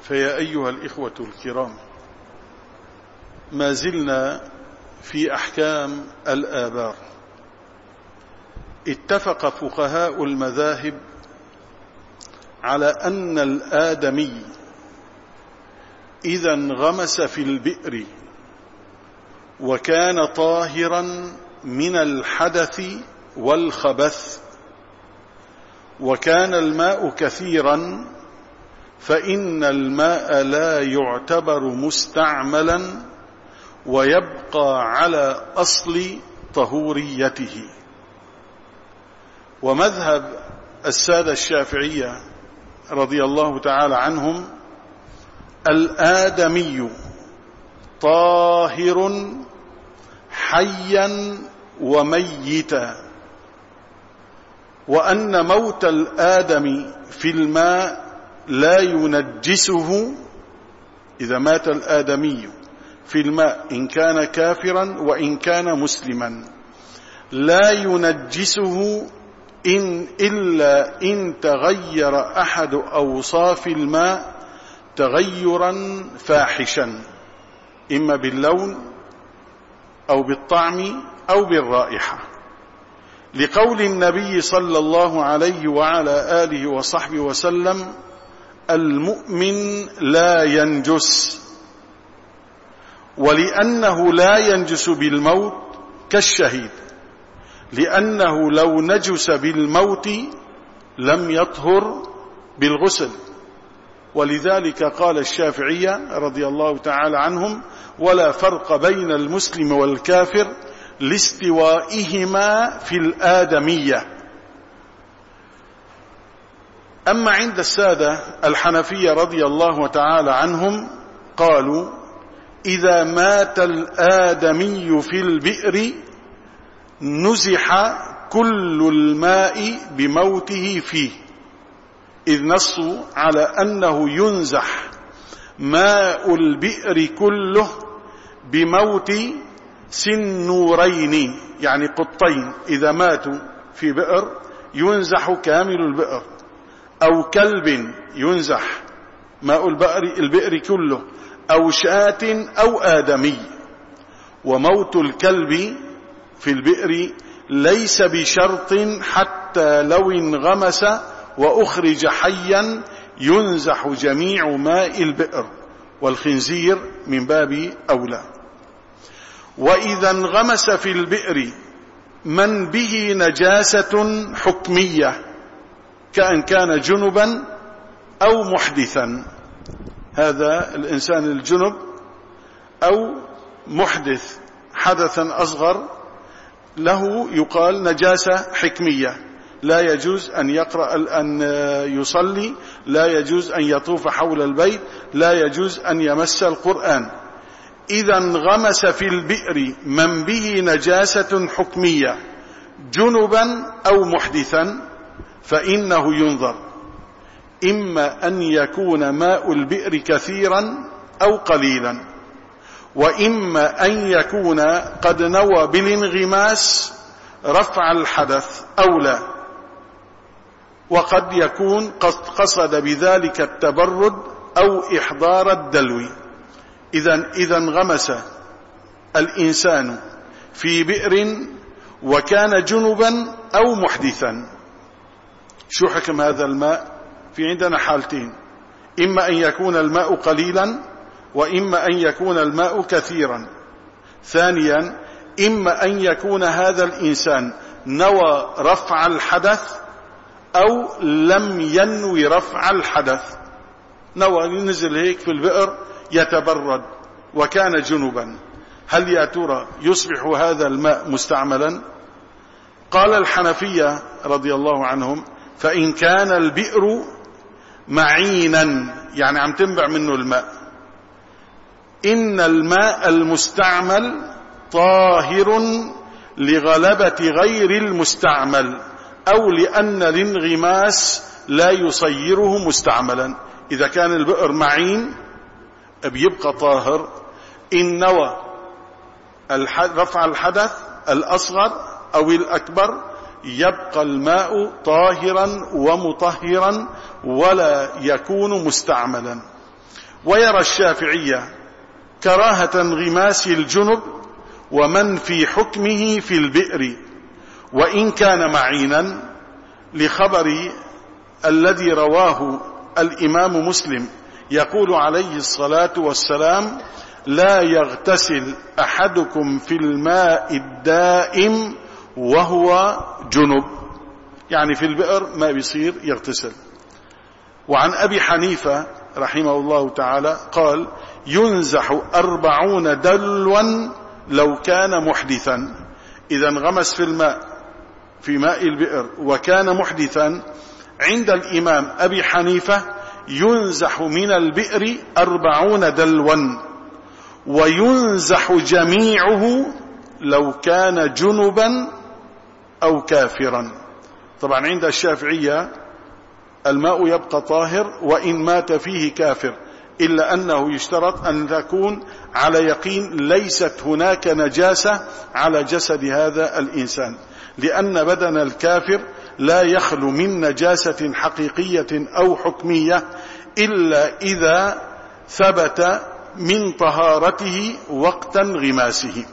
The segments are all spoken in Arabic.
فيا أيها الإخوة الكرام، ما زلنا في أحكام الآبار. اتفق فقهاء المذاهب على أن الآدمي إذا انغمس في البئر وكان طاهرا من الحدث والخبث وكان الماء كثيرا، فإن الماء لا يعتبر مستعملا ويبقى على أصل طهوريته. ومذهب السادة الشافعية رضي الله تعالى عنهم: الآدمي طاهر حيا وميتا، وأن موت الآدم في الماء لا ينجسه. إذا مات الآدمي في الماء إن كان كافرا وإن كان مسلما لا ينجسه إلا إن تغير أحد أوصاف الماء تغيرا فاحشا، إما باللون أو بالطعم أو بالرائحة، لقول النبي صلى الله عليه وعلى آله وصحبه وسلم: المؤمن لا ينجس. ولأنه لا ينجس بالموت كالشهيد، لأنه لو نجس بالموت لم يطهر بالغسل. ولذلك قال الشافعية رضي الله تعالى عنهم: ولا فرق بين المسلم والكافر لاستوائهما في الآدمية. أما عند السادة الحنفية رضي الله تعالى عنهم قالوا: إذا مات الآدمي في البئر نزح كل الماء بموته فيه، إذ نصوا على أنه ينزح ماء البئر كله بموت سنورين، يعني قطين إذا ماتوا في بئر ينزح كامل البئر، أو كلب ينزح ماء البئر كله، أو شاة أو آدمي. وموت الكلب في البئر ليس بشرط، حتى لو انغمس وأخرج حيا ينزح جميع ماء البئر، والخنزير من باب أولى. وإذا انغمس في البئر من به نجاسة حكمية، كأن كان جنبا أو محدثا، هذا الإنسان الجنب أو محدث حدثا أصغر له يقال نجاسة حكمية، لا يجوز أن أن يصلي، لا يجوز أن يطوف حول البيت، لا يجوز أن يمس القرآن. إذا انغمس في البئر من به نجاسة حكمية جنبا أو محدثا فإنه ينظر، إما أن يكون ماء البئر كثيرا أو قليلا، وإما أن يكون قد نوى بالانغماس رفع الحدث أو لا، وقد يكون قد قصد بذلك التبرد أو إحضار الدلو. إذا انغمس الإنسان في بئر وكان جنبا أو محدثا، شو حكم هذا الماء؟ في عندنا حالتين: إما أن يكون الماء قليلا، وإما أن يكون الماء كثيرا. ثانيا: إما أن يكون هذا الإنسان نوى رفع الحدث أو لم ينوي رفع الحدث، نوى ينزل هيك في البئر يتبرد وكان جنبا، هل يا ترى يصبح هذا الماء مستعملا؟ قال الحنفية رضي الله عنهم: فإن كان البئر معينا، يعني عم تنبع منه الماء، إن الماء المستعمل طاهر لغلبة غير المستعمل، أو لأن الانغماس لا يصيره مستعملا. إذا كان البئر معين بيبقى طاهر، إن نوى رفع الحدث الأصغر أو الأكبر يبقى الماء طاهرا ومطهرا ولا يكون مستعملا. ويرى الشافعية كراهة انغماس الجنب ومن في حكمه في البئر وإن كان معينا، لخبر الذي رواه الإمام مسلم يقول عليه الصلاة والسلام: لا يغتسل أحدكم في الماء الدائم وهو جنب، يعني في البئر ما بيصير يغتسل. وعن أبي حنيفة رحمه الله تعالى قال: ينزح 40 دلوا لو كان محدثا. إذا انغمس في ماء البئر وكان محدثا، عند الإمام أبي حنيفة ينزح من البئر 40 دلوا، وينزح جميعه لو كان جنبا أو كافرا. طبعا عند الشافعية الماء يبقى طاهر وإن مات فيه كافر، إلا أنه يشترط أن تكون على يقين ليست هناك نجاسة على جسد هذا الإنسان، لأن بدن الكافر لا يخلو من نجاسة حقيقية أو حكمية إلا إذا ثبت من طهارته وقت انغماسه.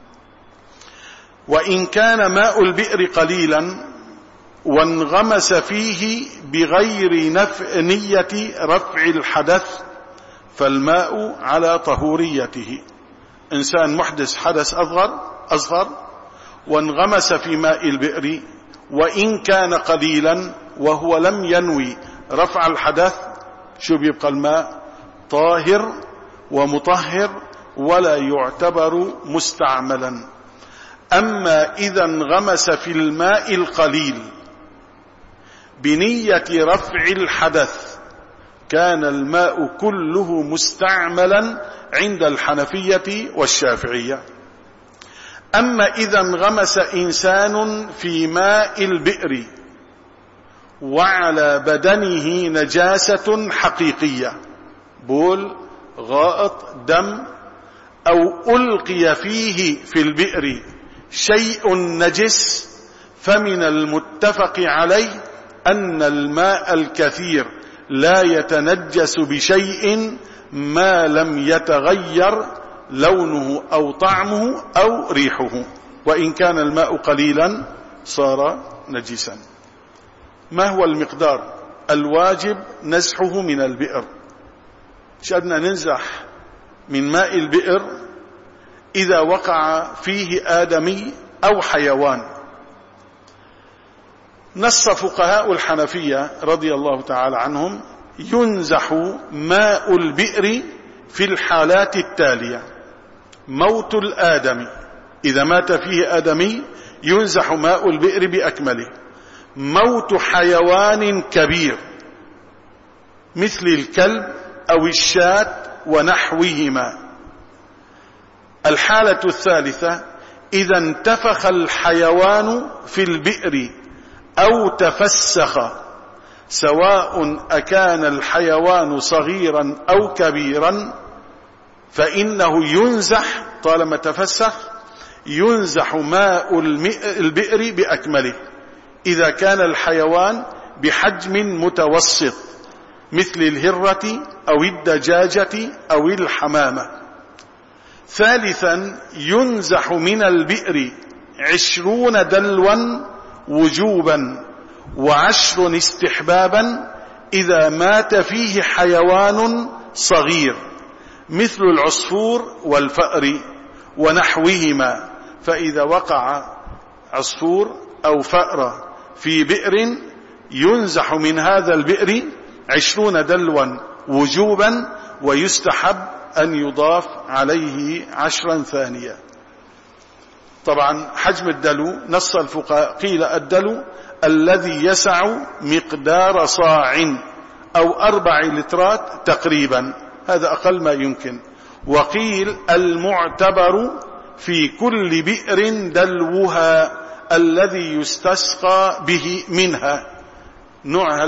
وإن كان ماء البئر قليلا وانغمس فيه بغير نية رفع الحدث فالماء على طهوريته. إنسان محدث حدث أصغر وانغمس في ماء البئر وإن كان قليلا وهو لم ينوي رفع الحدث، شو بيبقى الماء طاهر ومطهر ولا يعتبر مستعملا. أما إذا انغمس في الماء القليل بنية رفع الحدث كان الماء كله مستعملا عند الحنفية والشافعية. أما إذا انغمس إنسان في ماء البئر وعلى بدنه نجاسة حقيقية، بول، غائط، دم، أو ألقي فيه في البئر شيء نجس، فمن المتفق عليه أن الماء الكثير لا يتنجس بشيء ما لم يتغير لونه أو طعمه أو ريحه، وإن كان الماء قليلا صار نجسا. ما هو المقدار الواجب نزحه من البئر؟ شأننا ننزح من ماء البئر إذا وقع فيه آدمي أو حيوان. نص فقهاء الحنفية رضي الله تعالى عنهم: ينزح ماء البئر في الحالات التالية: موت الآدمي، إذا مات فيه آدمي ينزح ماء البئر بأكمله. موت حيوان كبير مثل الكلب أو الشاة ونحوهما. الحالة الثالثة: إذا انتفخ الحيوان في البئر أو تفسخ، سواء أكان الحيوان صغيرا أو كبيرا، فإنه ينزح طالما تفسخ، ينزح ماء البئر بأكمله إذا كان الحيوان بحجم متوسط مثل الهرة أو الدجاجة أو الحمامة. ثالثا: ينزح من البئر 20 دلوا وجوبا و10 استحبابا إذا مات فيه حيوان صغير مثل العصفور والفأر ونحوهما. فإذا وقع عصفور أو فأر في بئر ينزح من هذا البئر 20 دلوا وجوبا، ويستحب أن يضاف عليه 10 ثانية. طبعا حجم الدلو نص الفقهاء، قيل الدلو الذي يسع مقدار صاع أو 4 لترات تقريبا، هذا أقل ما يمكن. وقيل المعتبر في كل بئر دلوها الذي يستسقى به منها، نوع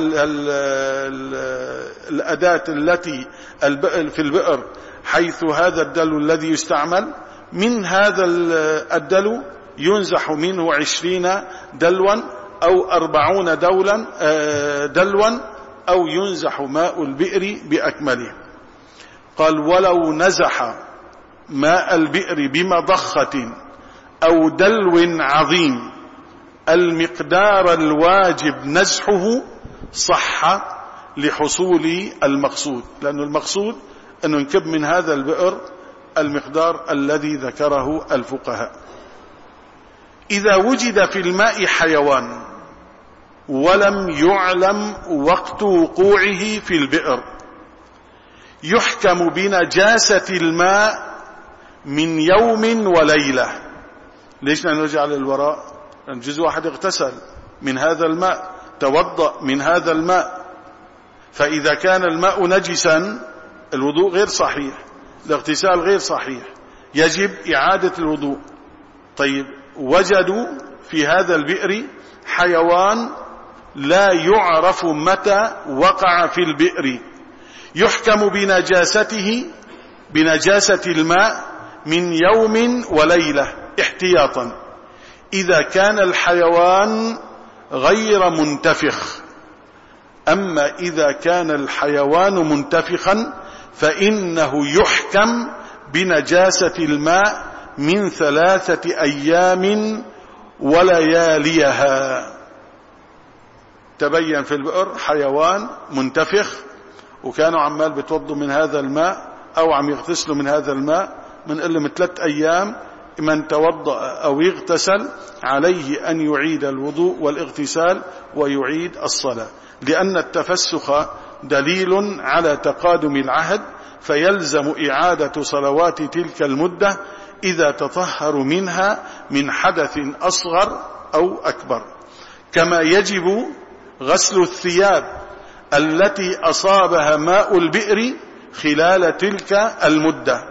الأداة التي في البئر حيث هذا الدلو الذي يستعمل، من هذا الدلو ينزح منه 20 دلوا أو 40 دلوا أو ينزح ماء البئر بأكمله. قال ولو نزح ماء البئر بمضخة أو دلو عظيم المقدار الواجب نزحه صح لحصول المقصود، لأن المقصود أن ننكب من هذا البئر المقدار الذي ذكره الفقهاء. إذا وجد في الماء حيوان ولم يعلم وقت وقوعه في البئر يحكم بنجاسة الماء من يوم وليلة. ليش نرجع للوراء؟ لأن جزء واحد اغتسل من هذا الماء، توضأ من هذا الماء، فإذا كان الماء نجسا الوضوء غير صحيح، الاغتسال غير صحيح، يجب إعادة الوضوء. طيب وجدوا في هذا البئر حيوان لا يعرف متى وقع في البئر، يحكم بنجاسة الماء من يوم وليلة احتياطا إذا كان الحيوان غير منتفخ. أما إذا كان الحيوان منتفخا فإنه يحكم بنجاسة الماء من 3 أيام ولياليها. تبين في البئر حيوان منتفخ وكانوا عمال بتوضوا من هذا الماء أو عم يغتسلوا من هذا الماء، من قل من 3 أيام من توضأ أو يغتسل عليه أن يعيد الوضوء والاغتسال ويعيد الصلاة، لأن التفسخ دليل على تقادم العهد، فيلزم إعادة صلوات تلك المدة إذا تطهر منها من حدث أصغر أو أكبر. كما يجب غسل الثياب التي أصابها ماء البئر خلال تلك المدة.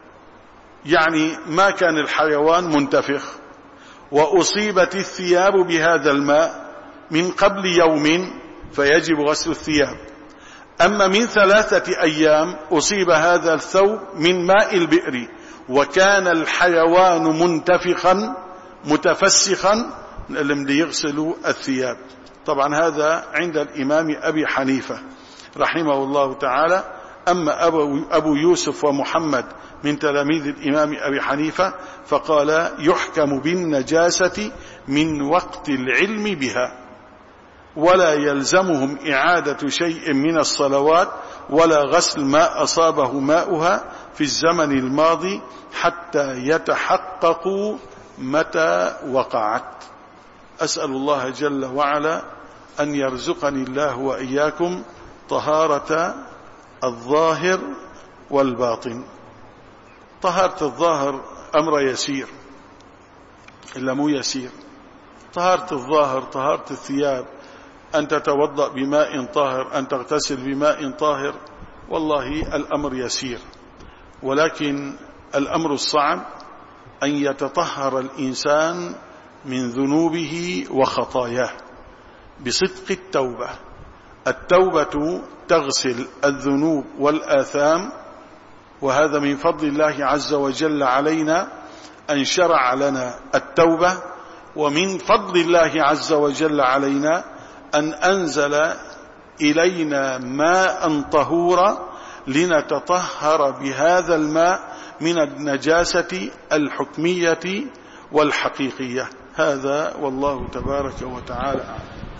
يعني ما كان الحيوان منتفخ وأصيبت الثياب بهذا الماء من قبل يوم فيجب غسل الثياب. أما من 3 أيام أصيب هذا الثوب من ماء البئر وكان الحيوان منتفخا متفسخا اللي يغسلوا الثياب. طبعا هذا عند الإمام أبي حنيفة رحمه الله تعالى. أما أبو يوسف ومحمد من تلاميذ الإمام أبي حنيفة فقال يحكم بالنجاسة من وقت العلم بها، ولا يلزمهم إعادة شيء من الصلوات ولا غسل ما أصابه ماؤها في الزمن الماضي حتى يتحققوا متى وقعت. أسأل الله جل وعلا أن يرزقني الله وإياكم طهارة الظاهر والباطن. طهارة الظاهر أمر يسير إلا مو يسير. طهارة الظاهر طهارة الثياب، أن تتوضأ بماء طاهر، أن تغتسل بماء طاهر، والله الأمر يسير. ولكن الأمر الصعب أن يتطهر الإنسان من ذنوبه وخطاياه بصدق التوبة. التوبة تغسل الذنوب والآثام، وهذا من فضل الله عز وجل علينا أن شرع لنا التوبة، ومن فضل الله عز وجل علينا أن أنزل إلينا ماء طهورا لنتطهر بهذا الماء من النجاسة الحكمية والحقيقية. هذا والله تبارك وتعالى.